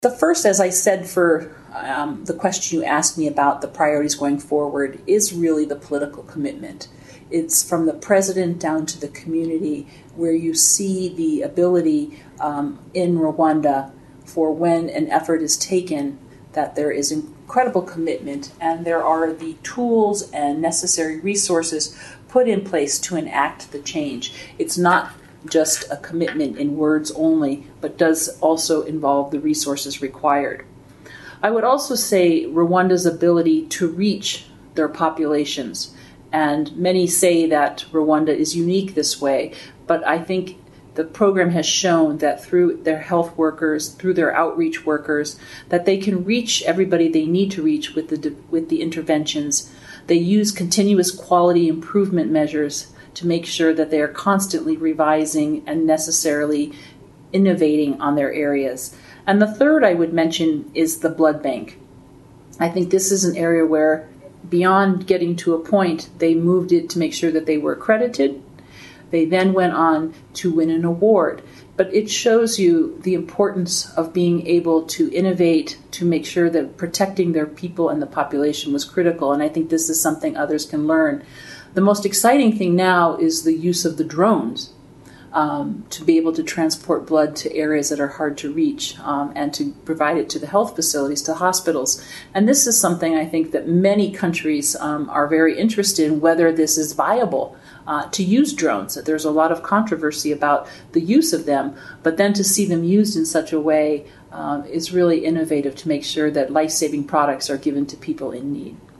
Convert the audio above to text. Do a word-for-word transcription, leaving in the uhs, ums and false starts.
The first, as I said, for um, the question you asked me about the priorities going forward, is really the political commitment. It's from the president down to the community, where you see the ability um, in Rwanda for when an effort is taken, that there is incredible commitment and there are the tools and necessary resources put in place to enact the change. It's not just a commitment in words only, but does also involve the resources required. I would also say Rwanda's ability to reach their populations, and many say that Rwanda is unique this way, but I think the program has shown that through their health workers, through their outreach workers, that they can reach everybody they need to reach with the with the interventions. They use continuous quality improvement measures to make sure that they are constantly revising and necessarily innovating on their areas. And the third I would mention is the blood bank. I think this is an area where, beyond getting to a point, they moved it to make sure that they were accredited. They then went on to win an award. But it shows you the importance of being able to innovate to make sure that protecting their people and the population was critical. And I think this is something others can learn. The most exciting thing now is the use of the drones um, to be able to transport blood to areas that are hard to reach um, and to provide it to the health facilities, to hospitals. And this is something I think that many countries um, are very interested in, whether this is viable uh, to use drones. There's a lot of controversy about the use of them, but then to see them used in such a way uh, is really innovative to make sure that life-saving products are given to people in need.